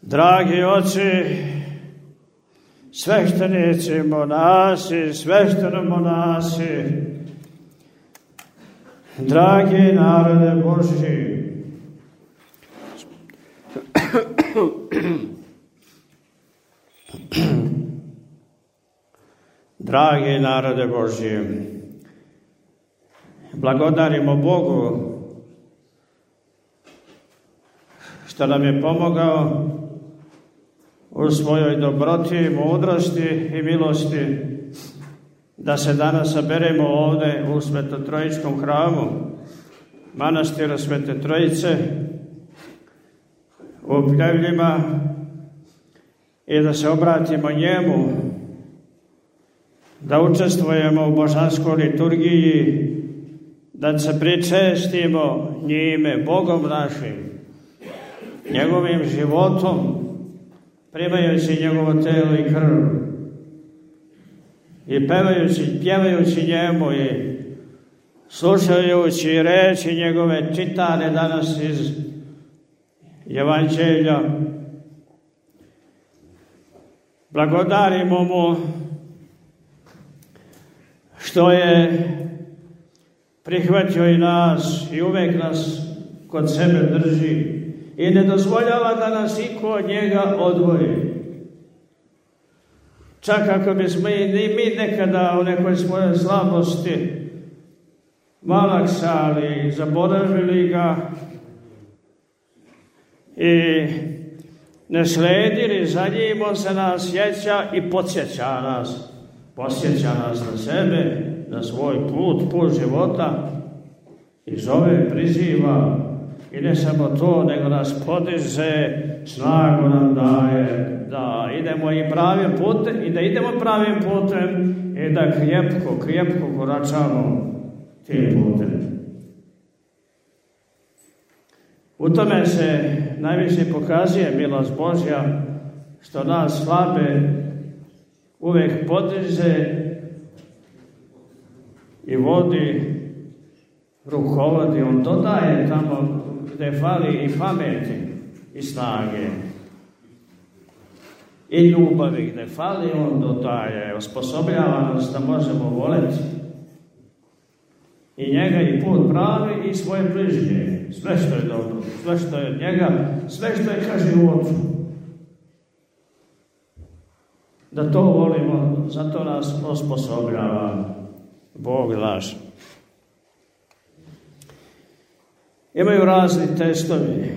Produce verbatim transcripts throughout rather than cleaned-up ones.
Dragi oci, sveštenici, monasi, svešteno-monasi, dragi narode Božji, dragi narode Božji, blagodarimo Bogu što nam je pomogao u svojoj dobroti, mudrosti i milosti da se danas saberemo ovde u Svetotrojičkom hramu manastira Svete Trojice u Pljevljima i da se obratimo njemu, da učestvujemo u božanskoj liturgiji, da se pričestimo njime, Bogom našim, njegovim životom, primajući njegovo telo i krv i pevajući, pjevajući njemu i slušajući reči njegove čitane danas iz Evanđelja. Blagodarimo mu što je prihvatio i nas i uvek nas kod sebe drži i ne dozvoljava da nas iko od njega odvoji. Čak ako bismo i mi nekada u nekoj svojoj slabosti malaksali, zaboravili ga i ne sledili za njim, on se nas sjeća i podsjeća nas. Posjeća nas na sebe, na svoj put, put života i zove, priziva. I ne samo to, nego nas podiže, snagu nam daje da idemo i pravim putem i da idemo pravim putem i da krepko, krepko koračamo tim putem. U tome se najviše pokazuje milost Božja, što nas slabe uvek podiže i vodi, rukovodi. On dodaje tamo gde fali i pameti i snage i ljubavi. Gde fali, on dodaje, osposobljava nas da možemo voleti i njega i put pravi i svoje bližnje. Sve što je dobro, sve što je od njega, sve što je ka životu. Da to volimo, zato nas osposobljava Bog naš. Imaju razni testovi.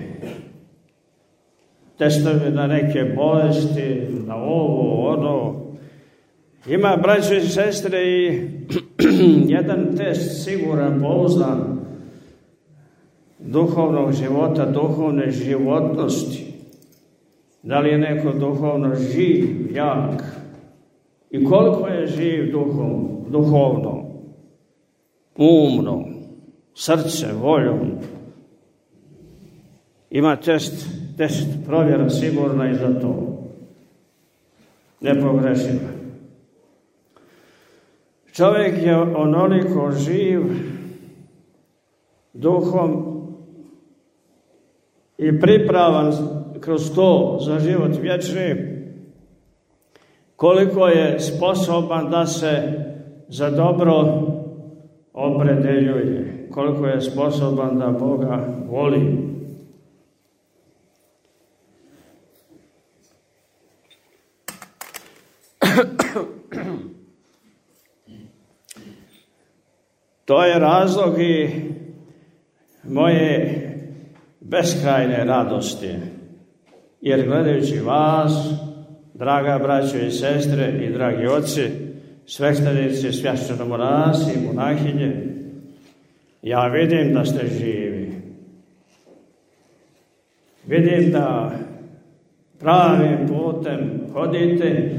Testovi na neke bolesti, na ovo, ono. Ima, braćo i sestre, i jedan test siguran, pouzdan, duhovnog života, duhovne životnosti. Da li je neko duhovno živ, jak? I koliko je živ duhov, duhovno, umno, srce, voljom? Ima test, test provjera sigurna i za to. Nepogrešiva. Čovjek je onoliko živ duhom i pripravan kroz to za život vječni, koliko je sposoban da se za dobro opredeljuje, koliko je sposoban da Boga voli. To je razlog i moje beskrajne radosti, jer gledajući vas, draga braćo i sestre i dragi oci, sveštenici, svešćeno-monasi i monahinje, ja vidim da ste živi. Vidim da pravim putem hodite,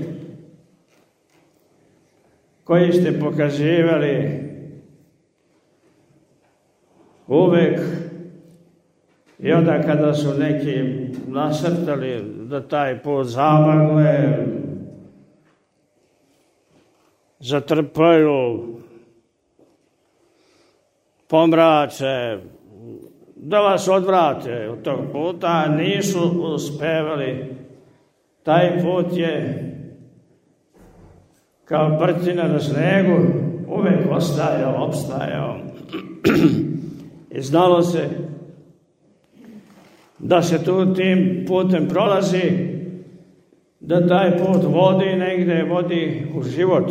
koji ste pokazivali uvek, i onda kada su neki nasrtali da taj put zamagle, zatrpaju, pomrače, da vas odvrate od tog puta, nisu uspevali taj put je kao prtina na snegu, uvek ostajao, opstajao. I znalo se da se tu tim putem prolazi, da taj put vodi negde, vodi u život.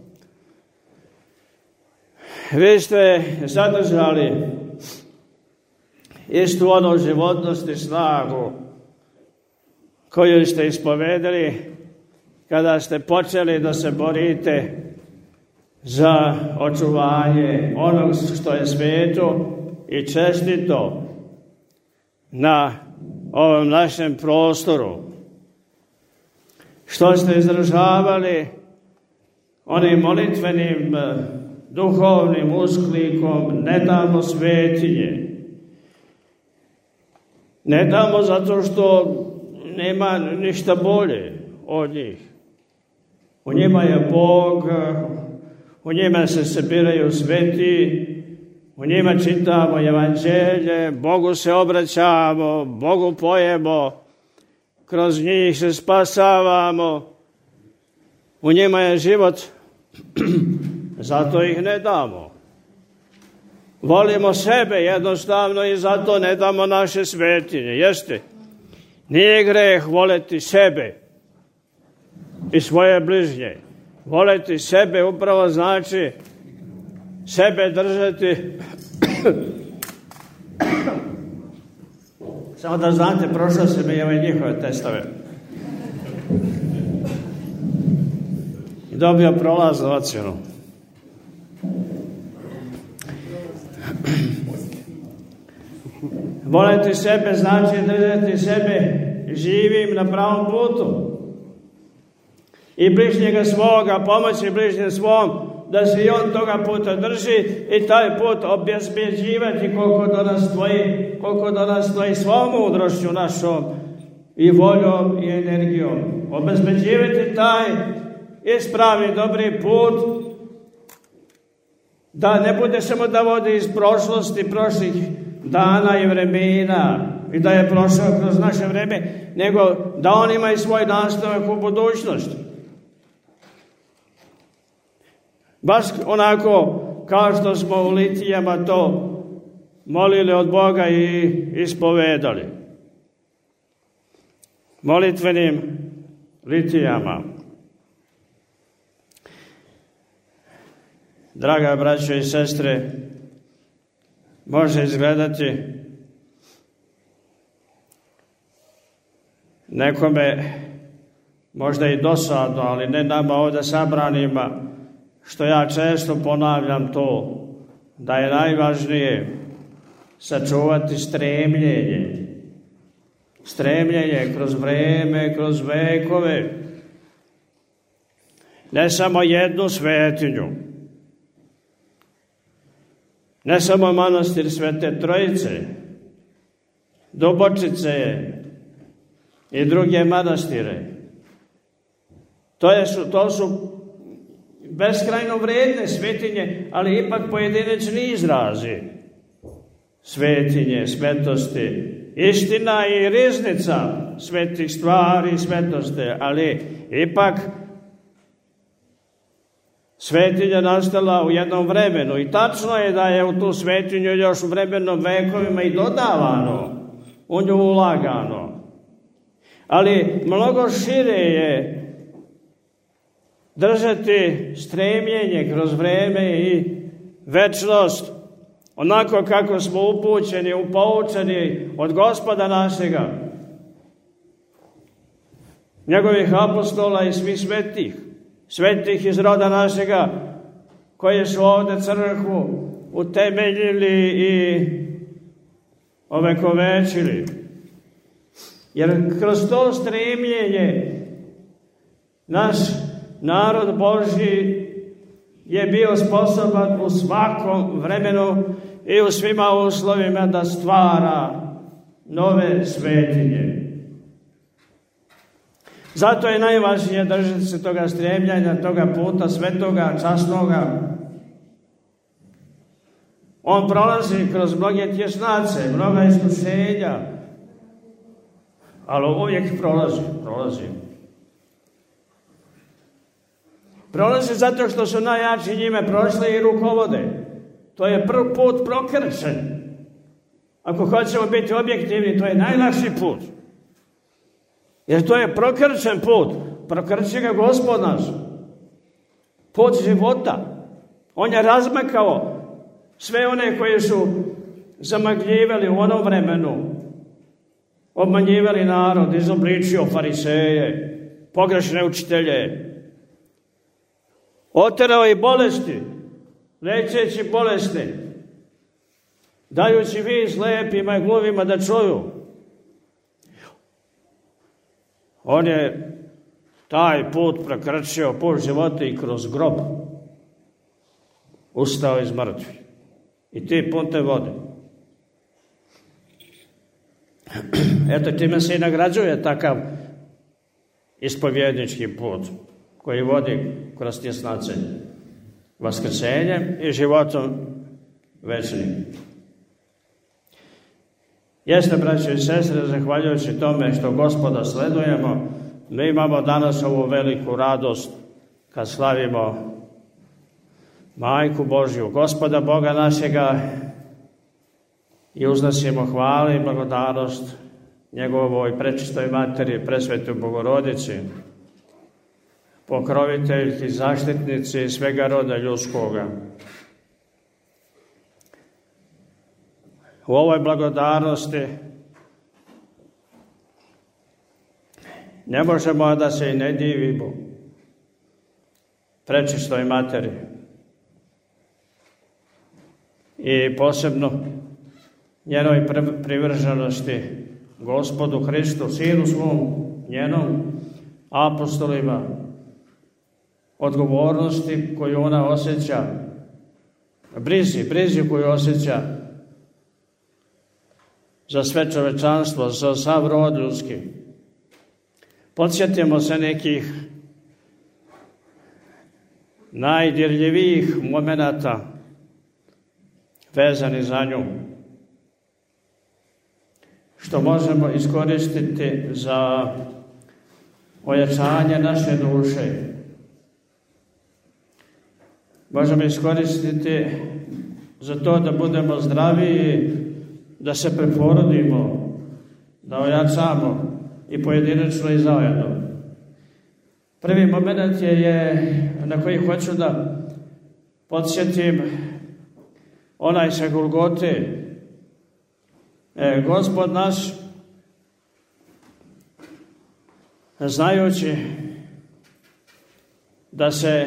Vi ste zadržali istu onu životnost i snagu koju ste ispovedali kada ste počeli da se borite za očuvanje onog što je sveto i čestito na ovom našem prostoru. Što ste izražavali onim molitvenim duhovnim usklikom, ne damo svetinje. Ne damo zato što nema ništa bolje od njih. U njima je Bog, u njima se sabiraju sveti, u njima čitamo evanđelje, Bogu se obraćamo, Bogu pojemo, kroz njih se spasavamo, u njima je život, zato ih ne damo. Volimo sebe jednostavno i zato ne damo naše svetinje, jeste? Nije greh voleti sebe i svoje bližnje. Voleti sebe upravo znači sebe držati. Samo da znate, prošao se mi ove njihove testove. I dobio prolaznu ocjenu. Voleti sebe znači držati sebe živim na pravom putu. I bližnjega svoga, pomoći bližnjem svom, da se i on toga puta drži i taj put obezbeđivati koliko do nas stoji, koliko do nas stoji svom mudrošću našom i voljom i energijom. Obezbeđivati taj ispravni, dobri put, da ne bude samo da vodi iz prošlosti, prošlih dana i vremena i da je prošao kroz naše vreme, nego da on ima i svoj nastavak u budućnosti. Baš onako kao što smo u litijama to molili od Boga i ispovedali. Molitvenim litijama. Draga braćo i sestre, može izgledati nekome možda i dosadno, ali ne nama ovdje sabranima, što ja često ponavljam to, da je najvažnije sačuvati stremljenje. Stremljenje kroz vreme, kroz vekove. Ne samo jednu svetinju. Ne samo manastir Svete Trojice, Dubočice i druge manastire. To, je, to su beskrajno vredne svetinje, ali ipak pojedinačni izrazi. Svetinje, svetosti, istina i riznica svetih stvari, svetosti, ali ipak svetinja nastala u jednom vremenu i tačno je da je u tu svetinju još u vremenom vekovima i dodavano, u nju ulagano. Ali mnogo šire je držati stremljenje kroz vreme i večnost, onako kako smo upućeni, upoučeni od Gospoda našega, njegovih apostola i svih svetih, svetih iz roda našega, koji su ovde crkvu utemeljili i ovekovečili. Jer kroz to stremljenje naš narod Božji je bio sposoban u svakom vremenu i u svima uslovima da stvara nove svetinje. Zato je najvažnije držati se toga stremljanja, toga puta svetoga, časnoga. On prolazi kroz mnoge tjesnace, mnoga iskušenja, ali uvijek prolazi, prolazi. Prolaze zato što su najjači njime prošli i rukovode. To je prvi put prokrčen. Ako hoćemo biti objektivni, to je najlakši put. Jer to je prokrčen put. Prokrči ga Gospod naš. Put života. On je razmakao sve one koji su zamagljivali u onom vremenu. Obmanjivali narod, izobličio fariseje, pogrešne učitelje. Oterao i bolesti, liječeći bolesti, dajući vid slepima i gluvima da čuju. On je taj put prekrčio, put života i kroz grob ustao iz mrtvih. I ti putem vode. Eto, time se i nagrađuje takav ispovjednički put koji vodi kroz tjesnace vaskrsenjem i životom večnim. Jeste, braćo i sestre, zahvaljujući tome što Gospoda sledujemo, mi imamo danas ovu veliku radost kad slavimo Majku Božju, Gospoda Boga našega, i uznosimo hvale i blagodarnost njegovoj prečistoj materi, presvetoj Bogorodici, pokroviteljki, zaštitnici svega roda ljudskoga. U ovoj blagodarnosti ne možemo da se i ne divimo prečistoj materi i posebno njenoj privrženosti Gospodu Hristu, Sinu svom, njenom, apostolima, odgovornosti koju ona osjeća, brizi, brizi koju osjeća za sve čovečanstvo, za sav rod ljudski. Podsjetimo se nekih najdirljivijih momenata vezani za nju, što možemo iskoristiti za ojačanje naše duše. Možemo iskoristiti za to da budemo zdraviji, da se preporodimo, da ojačamo i pojedinačno i zajedno. Prvi moment je, je na koji hoću da podsjetim onaj sa Golgote. E, Gospod naš, znajući da se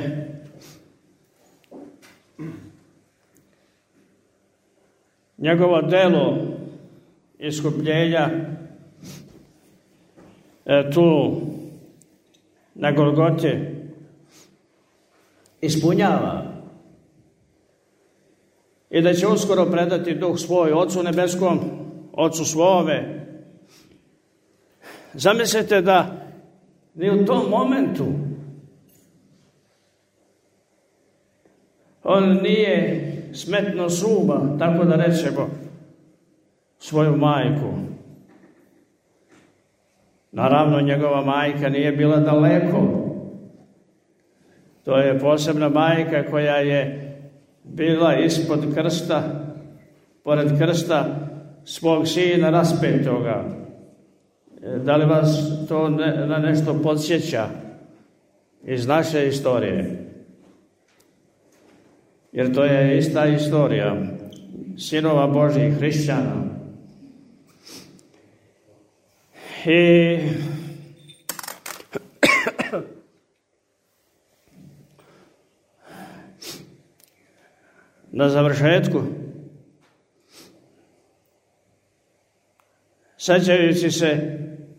njegovo delo iskupljenja e, tu na Golgote ispunjava i da će uskoro predati duh svoj Ocu nebeskom, Ocu svome. Zamislite da ni u tom momentu on nije smetno zuba, tako da rečemo, svoju majku. Naravno, njegova majka nije bila daleko. To je posebna majka koja je bila ispod krsta, pored krsta svog sina raspetoga. Da li vas to ne, na nešto podsjeća iz naše istorije? Jer to je ista istorija sinova Božjih, hrišćana. I na završetku, sećajući se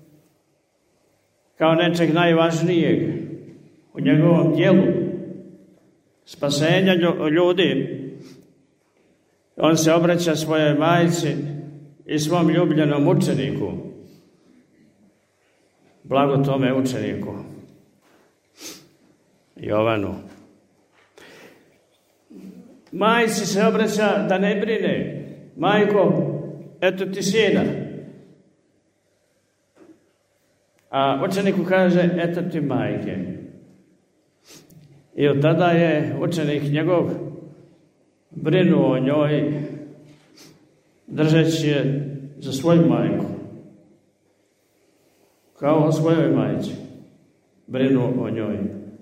kao nečeg najvažnijeg u njegovom djelu spasenja ljudi, on se obraća svojoj majci i svom ljubljenom učeniku, blago tome učeniku, Jovanu. Majci se obraća da ne brine. Majko, eto ti sina. A učeniku kaže, eto ti majke. I od tada je učenik njegov brinuo o njoj, držeći je za svoju majku. Kao o svojoj majci. Brinuo o njoj.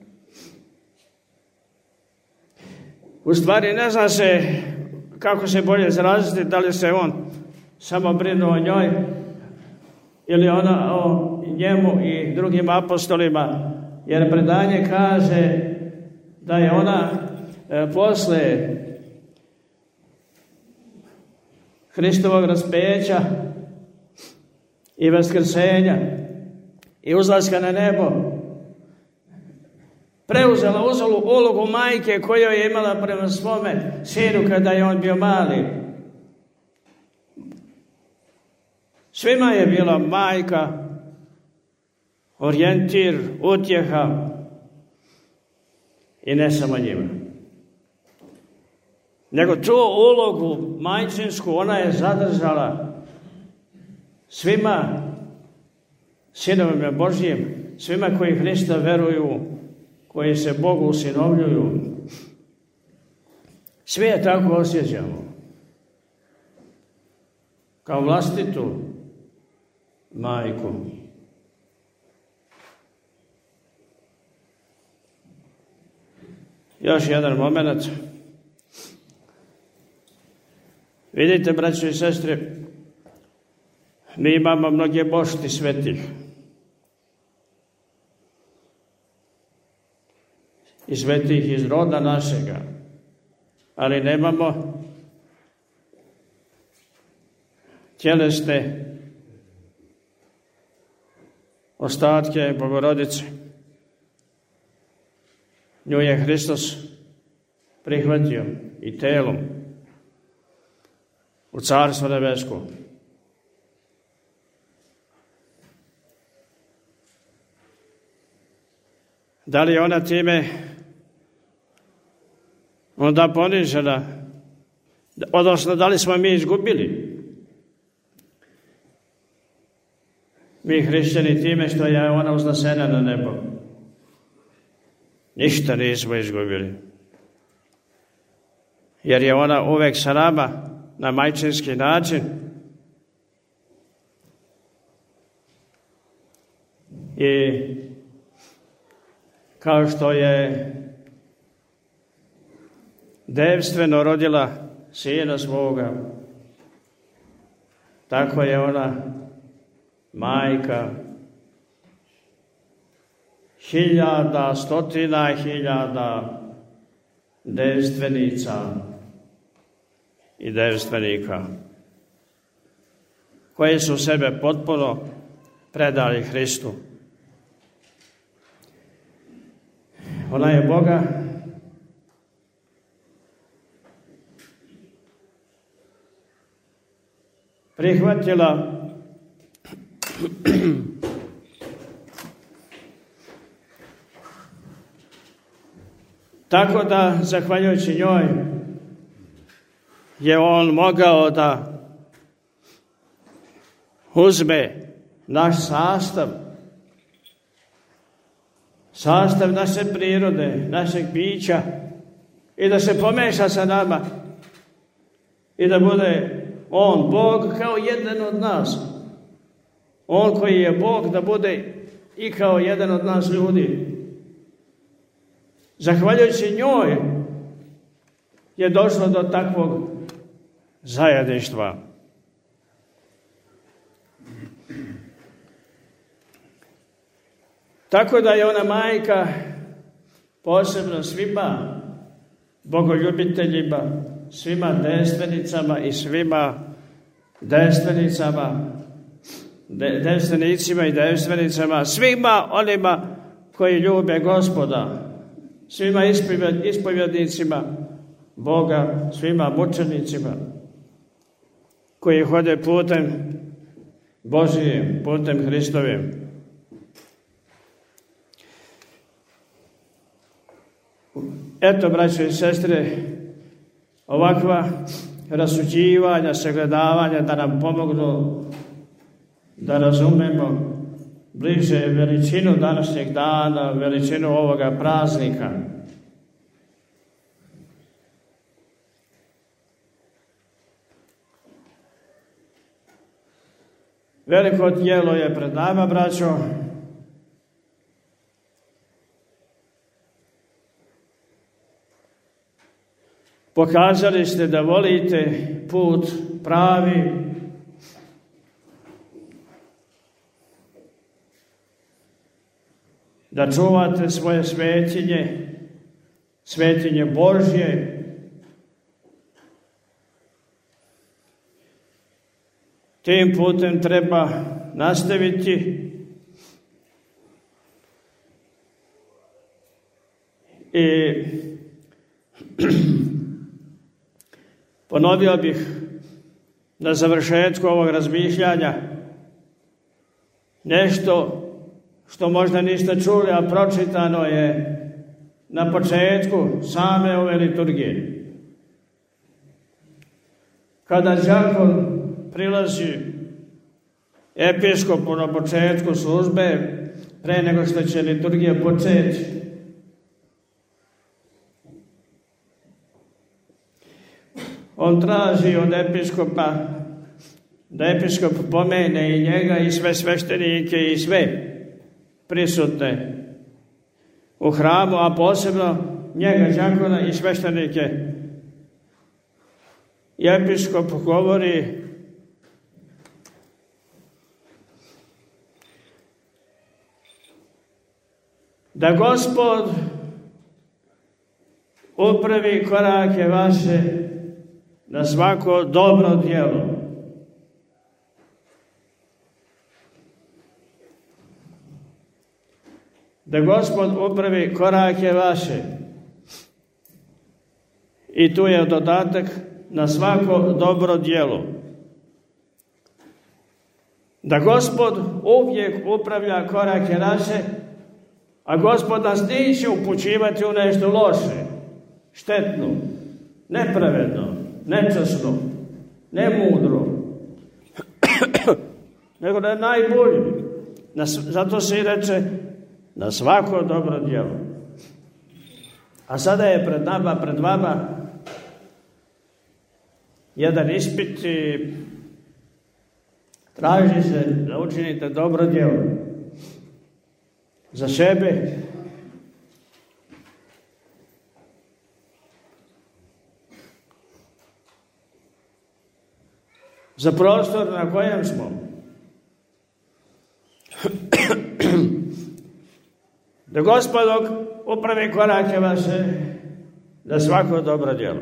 U stvari ne zna se kako se bolje izraziti, da li se on samo brinuo o njoj ili ona o njemu i drugim apostolima, jer predanje kaže da je ona e, posle Hristovog raspeća i vaskrsenja i uzlaska na nebo preuzela uzelu ulogu majke koju je imala prema svome sinu kada je on bio mali. Svima je bila majka, orijentir, utjeha i ne samo njima. Nego tu ulogu majčinsku ona je zadržala svima sinovima Božjim, svima koji Hrista veruju, koji se Bogu usinovljuju. Svi je tako osjećamo. Kao vlastitu majku. Još jedan moment. Vidite, braćo i sestre, mi imamo mnoge bošti svetih. I svetih iz roda našega. Ali nemamo tjelesne ostatke Bogorodice. Nju je Hristos prihvatio i telom u Carstvo nebesko. Da li je ona time onda ponižena, odnosno da li smo mi izgubili? Mi hrišćani time što je ona uznesena na nebo. Ništa nismo izgubili. Jer je ona uvek sa nama na majčinski način. I kao što je devstveno rodila sina svoga, tako je ona majka hiljada, stotina hiljada devstvenica i devstvenika koji su sebe potpuno predali Hristu. Ona je Boga prihvatila tako da, zahvaljujući njoj, je on mogao da uzme naš sastav, sastav naše prirode, našeg bića i da se pomeša sa nama i da bude on Bog kao jedan od nas. On koji je Bog da bude i kao jedan od nas ljudi. Zahvaljujući njoj je došlo do takvog zajedništva. Tako da je ona majka posebno svima bogoljubiteljima, svima devstvenicama i svima devstvenicama, de, devstvenicima i devstvenicama, svima onima koji ljube Gospoda, svima ispovjednicima Boga, svima mučenicima koji hode putem Božijim, putem Hristovim. Eto, braćo i sestre, ovakva rasuđivanja, sagledavanja da nam pomognu da razumemo bliže veličinu današnjeg dana, veličinu ovoga praznika Veliko djelo je pred nama, braćo. Pokazali ste da volite put pravi, da čuvate svoje svetinje, svetinje Božje, tim putem treba nastaviti i ponovio bih na završetku ovog razmišljanja nešto što možda niste čuli, a pročitano je na početku same ove liturgije. Kada đakon prilazi episkopu na početku službe, pre nego što će liturgija početi, on traži od episkopa da episkop pomene i njega i sve sveštenike i sve prisutne u hramu, a posebno njega, đakona i sveštenike. I episkop govori: da Gospod upravi korake vaše na svako dobro djelo. Da Gospod upravi korake vaše. I tu je dodatak: na svako dobro djelo. Da Gospod uvijek upravlja korake naše, a Gospod nas neće upućivati u nešto loše, štetno, nepravedno, nečasno, nemudro, nego da je najbolji. Zato se i reče: na svako dobro djelo. A sada je pred nama, pred vama jedan ispit i traži se da učinite dobro djelo za sebe, za prostor na kojem smo. Da Gospod upravi korake vaše na svako dobro djelo.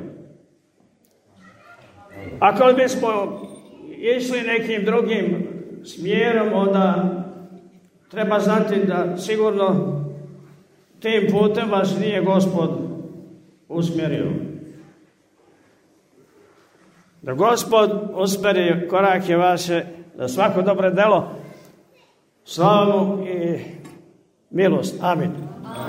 Ako bismo išli nekim drugim smjerom, onda treba znati da sigurno tim putem vas nije Gospod usmjerio. Da Gospod usmjeri korake vaše na svako dobro djelo, slavu i milost. Amin.